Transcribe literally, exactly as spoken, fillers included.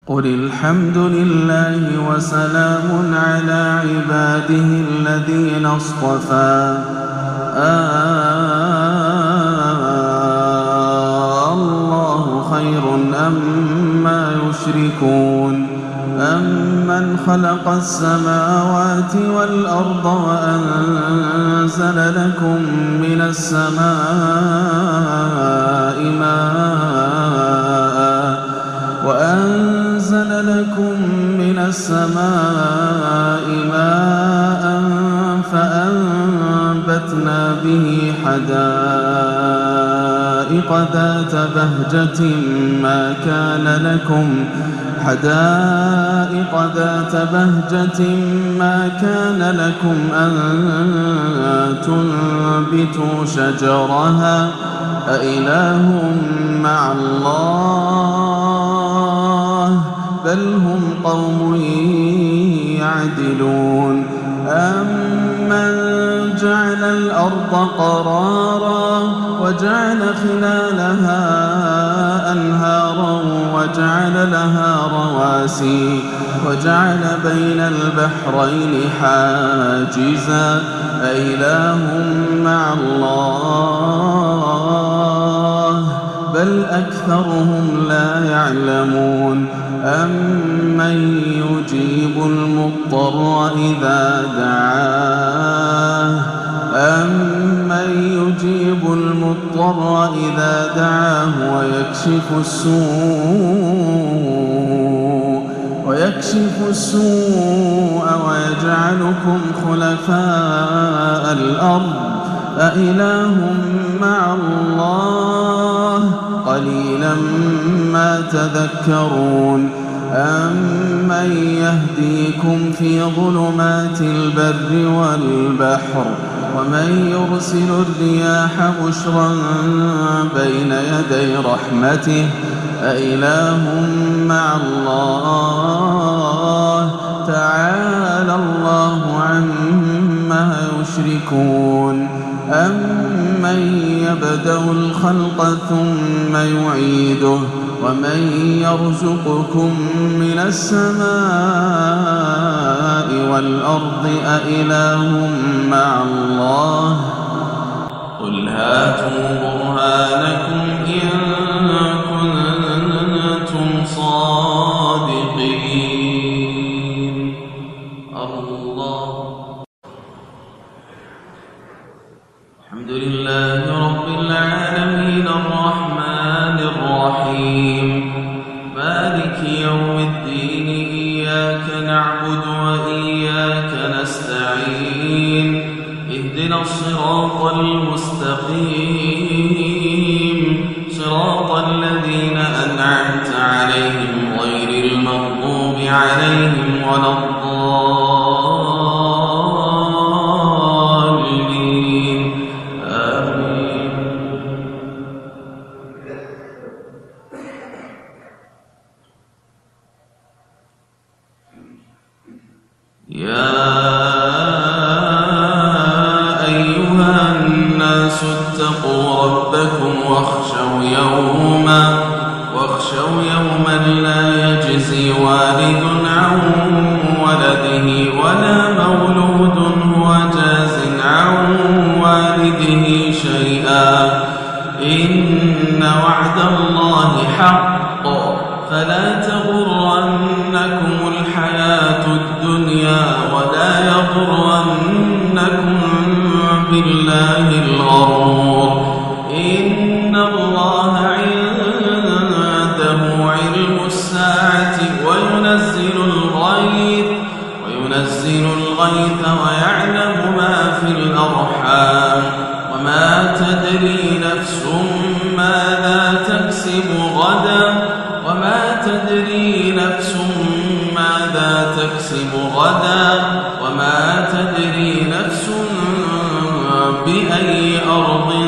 قل الحمد لله وسلام على عباده الذين اصطفى آه الله خير أما يشركون أمن خلق السماوات والأرض وأنزل لكم من السماء ماء وأنزل لكم من السماء ماء فأنبتنا به حدائق ذات بهجة ما كان لكم حدائق ذات بهجة ما كان لكم أن تنبتوا شجرها أإله مع الله بل هم قوم يعدلون أمن جعل الأرض قرارا وجعل خلالها أنهارا وجعل لها رواسي وجعل بين البحرين حاجزا أإله مع الله بل أكثرهم لا يعلمون أمن يجيب المضطر إذا دعاه أمن يجيب المضطر إذا دعاه ويكشف السوء ويكشف السوء ويجعلكم خلفاء الأرض أإله مع الله قليلا ما تذكرون أمن يهديكم في ظلمات البر والبحر ومن يرسل الرياح بشرا بين يدي رحمته أإله مع الله تعالى الله عما يشركون أمن يبدأ الخلق ثم يعيده ومن يرزقكم من السماء والأرض أإله مع الله قل هاتوا برهانكم إن كنتم صادقين الله الحمد لله رب العالمين الرحمن الرحيم مالك يوم الدين إياك نعبد وإياك نستعين اهدنا الصراط المستقيم صراط الذين أنعمت عليهم غير المغضوب عليهم ولا الضالين آمين يا أيها الناس اتقوا ربكم واخشوا يوما واخشوا يوما لا يجزي والد عن ولده ولا مولود هو جاز عن والده شيئا إن وعد الله حق فلا تغرنكم الحياة الدنيا ولا يغرنكم بالله الغرور إن الله عنده علم الساعة وينزل الغيث وينزل الغيث ويعلم ما في الأرحام وما تدري نفس ماذا تكسب غدا وما تدري نفس ماذا تكسب غدا وما تدري نفس بأي أرض